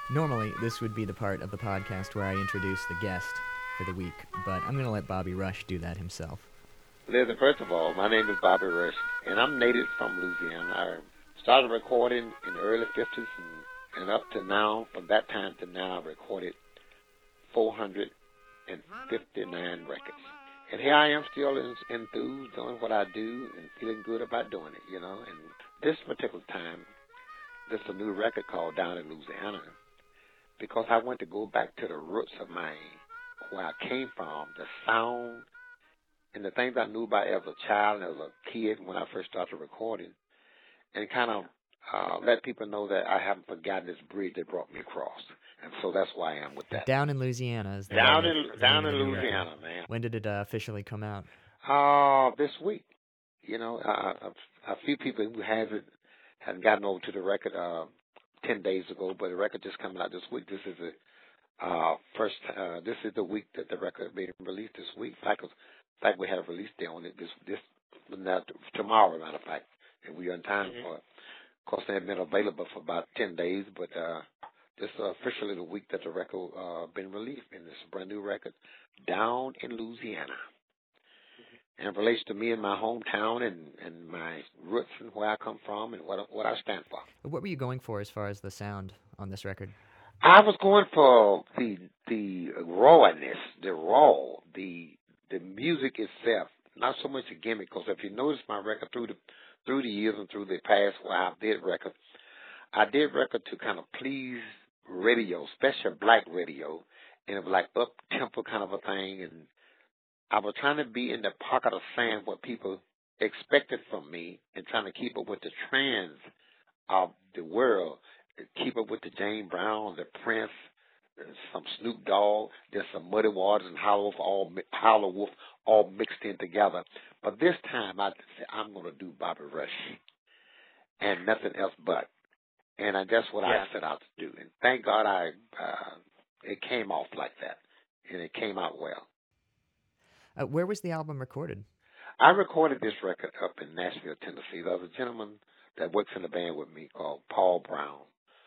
Normally, this would be the part of the podcast where I introduce the guest for the week, but I'm going to let Bobby Rush do that himself. Listen, first of all, my name is Bobby Rush, and I'm native from Louisiana. I started recording in the early 50s, and up to now, from that time to now, I've recorded 459 records. And here I am still enthused, doing what I do, and feeling good about doing it, you know. And this particular time, this is a new record called Down in Louisiana, because I want to go back to the roots of where I came from, the sound, and the things I knew about as a child and as a kid when I first started recording, and kind of let people know that I haven't forgotten this bridge that brought me across. And so that's why I am with that. Down in Louisiana is the Down name in of the Louisiana, record. man. When did it officially come out? This week. You know, a few people who hadn't gotten over to the record 10 days ago, but the record just coming out this week. This is the this is the week that the record being released this week. In fact, we had a release day on it tomorrow, matter of fact, and we are in time for it. Of course, they have been available for about 10 days, but this is officially the week that the record been released, and it's a brand new record, Down in Louisiana. And it relates to me and my hometown and my roots and where I come from and what I stand for. What were you going for as far as the sound on this record? I was going for the rawness, the music itself, not so much the gimmick. Because if you notice my record through the years and through the past where I did record to kind of please radio, especially black radio, and it was like up tempo kind of a thing. And I was trying to be in the pocket of saying what people expected from me and trying to keep up with the trends of the world. Keep up with the James Brown, the Prince, some Snoop Dogg, there's some Muddy Waters and Howlin' Wolf all mixed in together. But this time I said I'm going to do Bobby Rush and nothing else but. And that's what I set out to do. And thank God it came off like that, and it came out well. Where was the album recorded? I recorded this record up in Nashville, Tennessee. There was a gentleman that works in the band with me called Paul Brown,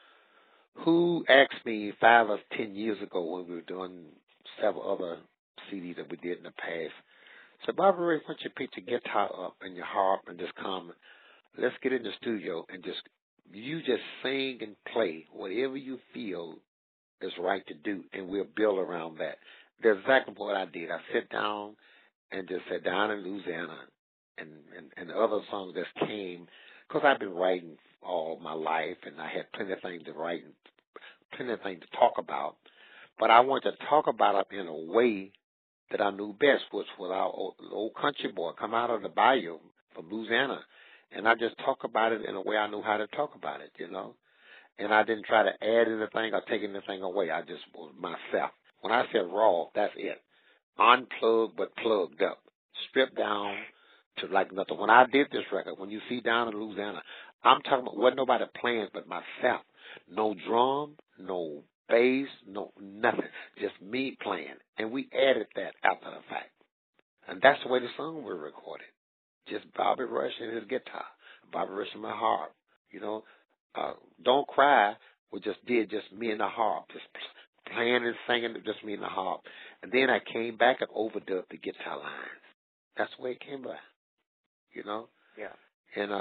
who asked me 5 or 10 years ago when we were doing several other CDs that we did in the past, said, Bobby Ray, why don't you pick your guitar up and your harp and just come, let's get in the studio and just sing and play whatever you feel is right to do, and we'll build around that. That's exactly what I did. I sat down and just said Down in Louisiana and other songs that came, because I've been writing all my life, and I had plenty of things to write and plenty of things to talk about. But I wanted to talk about it in a way that I knew best, which was our old country boy, come out of the bayou from Louisiana. And I just talk about it in a way I knew how to talk about it, you know. And I didn't try to add anything or take anything away. I just was myself. When I said raw, that's it. Unplugged but plugged up. Stripped down to like nothing. When I did this record, when you see Down in Louisiana, I'm talking about wasn't nobody playing but myself. No drum, no bass, no nothing. Just me playing. And we added that after the fact. And that's the way the song was recorded. Just Bobby Rush and his guitar. Bobby Rush and my harp. You know, Don't Cry was just me and the harp. Just playing and singing, just me and the harp. And then I came back and overdubbed the guitar lines. That's the way it came by. You know? Yeah. And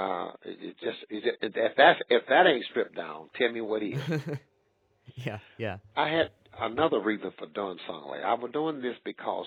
if that ain't stripped down, tell me what is. Yeah. I had another reason for doing something like I was doing this because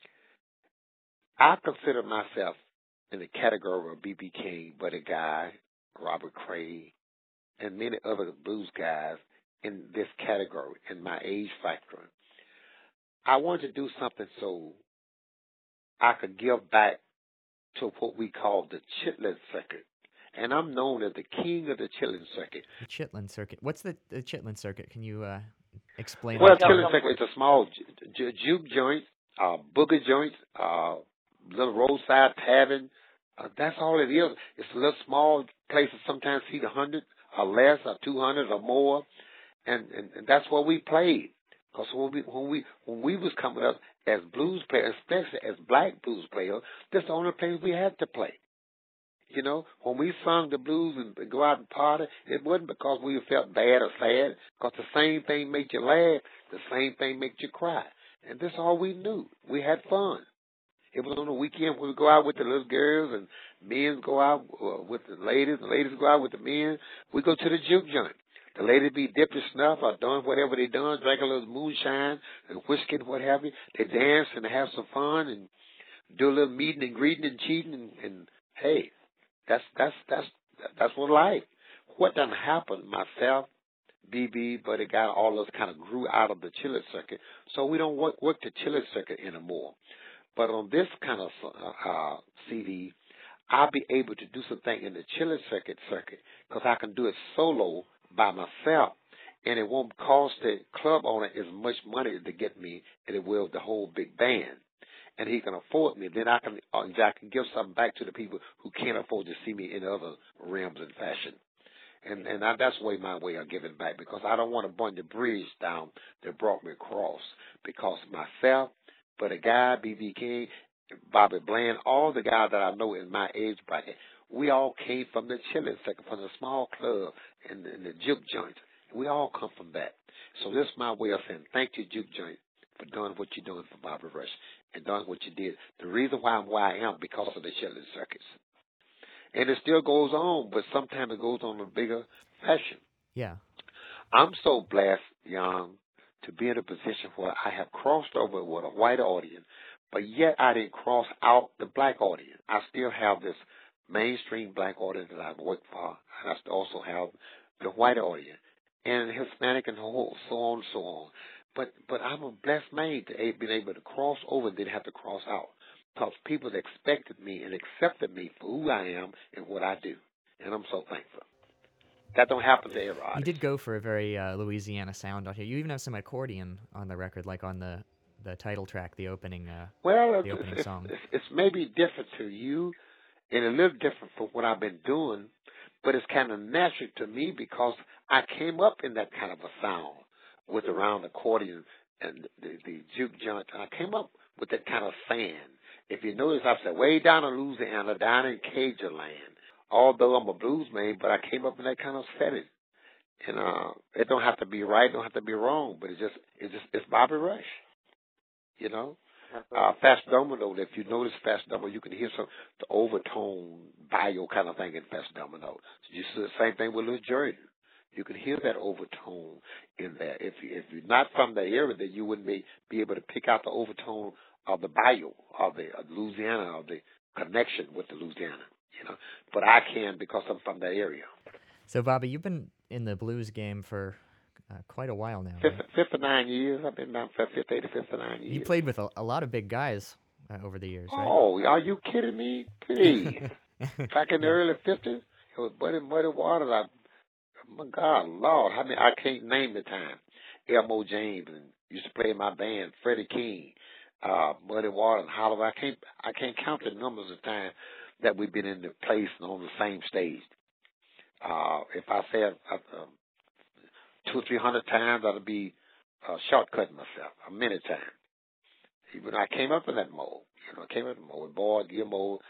I consider myself in the category of B.B. King, Buddy Guy, Robert Cray, and many other blues guys in this category, in my age factor. I wanted to do something so I could give back to what we call the Chitlin Circuit. And I'm known as the king of the Chitlin Circuit. The Chitlin Circuit. What's the Chitlin Circuit? Can you explain? Well, Chitlin Circuit is a small juke joint, booger joint, little roadside tavern. That's all it is. It's a little small place that sometimes seat 100 or less or 200 or more. And that's what we played. Because when we was coming up as blues players, especially as black blues players, that's the only place we had to play. You know, when we sung the blues and go out and party, it wasn't because we felt bad or sad, because the same thing made you laugh, the same thing made you cry. And that's all we knew. We had fun. It was on the weekend when we go out with the little girls and men go out with the ladies go out with the men. We go to the juke joint. The ladies be dipping snuff or doing whatever they done, drink a little moonshine and whiskey and what have you. They dance and have some fun and do a little meeting and greeting and cheating and hey, that's what life. What done happened, myself, BB, Buddy Guy, all of us kind of grew out of the Chili Circuit, so we don't work the Chili Circuit anymore. But on this kind of CD, I'll be able to do something in the Chili Circuit because I can do it solo by myself, and it won't cost the club owner as much money to get me as it will the whole big band. And he can afford me. Then I can give something back to the people who can't afford to see me in other realms and fashion. And that's my way of giving back, because I don't want to burn the bridge down that brought me across. Because myself, Buddy Guy, B.B. King, Bobby Bland, all the guys that I know in my age bracket, we all came from the Chili Circuit, from the small club and the juke joint. We all come from that. So this is my way of saying thank you, juke joint, for doing what you're doing for Bobby Rush and doing what you did. The reason why I'm where I am because of the Chili Circuits. And it still goes on, but sometimes it goes on in a bigger fashion. Yeah. I'm so blessed, Young, to be in a position where I have crossed over with a white audience, but yet I didn't cross out the black audience. I still have this mainstream black audience that I've worked for, and I also have the white audience, and Hispanic and so on and so on. But I'm a blessed man to be able to cross over and didn't have to cross out, because people expected me and accepted me for who I am and what I do, and I'm so thankful. That don't happen to every artist. You did go for a very Louisiana sound out here. You even have some accordion on the record, like on the title track, the opening song. It's maybe different to you and a little different from what I've been doing, but it's kind of natural to me because I came up in that kind of a sound with the round accordion and the juke joint. I came up with that kind of sound. If you notice, I said way down in Louisiana, down in Cajun land. Although I'm a blues man, but I came up in that kind of setting. And it don't have to be right, don't have to be wrong, but it's Bobby Rush. You know? Fast Domino, if you notice Fast Domino, you can hear the overtone bio kind of thing in Fast Domino. So you see the same thing with Lil Jordan. You can hear that overtone in there. If you're not from the area, then you wouldn't be able to pick out the overtone of the bio, of the Louisiana, of the connection with the Louisiana. You know, but I can because I'm from that area. So, Bobby, you've been in the blues game for quite a while now. 59 years. I've been down for 58 to 59 years. You played with a lot of big guys over the years, right? Oh, are you kidding me? Please. Back in the early 50s, it was Muddy Waters. My God, Lord, I can't name the time. Elmo James and used to play in my band, Freddie King, Muddy Waters, and Holloway. I can't count the numbers of times that we've been in the place and on the same stage. If I said 200 or 300 times, I'd be shortcutting myself many times. Even I came up in that mode. You know, I came up in the mode with Boyd, Gilmore.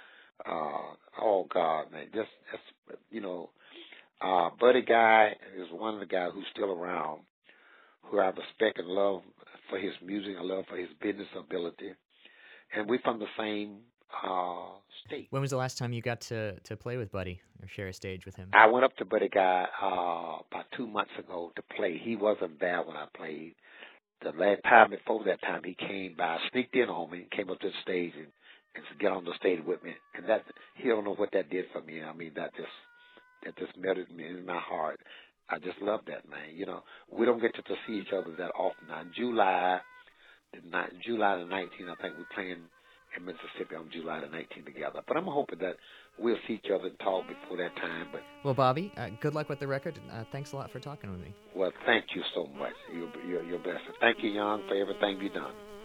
Oh God, man, just you know, Buddy Guy is one of the guys who's still around, who I respect and love for his music, I love for his business ability, and we're from the same state. When was the last time you got to play with Buddy or share a stage with him? I went up to Buddy Guy about 2 months ago to play. He wasn't there when I played. The last time before that time, he came by, sneaked in on me, came up to the stage and to get on the stage with me. And that, he don't know what that did for me. I mean, that just melted me in my heart. I just love that, man. You know, we don't get to see each other that often. Now, July the 19th, I think we're playing in Mississippi on July the 19th together. But I'm hoping that we'll see each other and talk before that time. But well, Bobby, good luck with the record. Thanks a lot for talking with me. Well, thank you so much. You're blessed. Thank you, Jan, for everything you've done.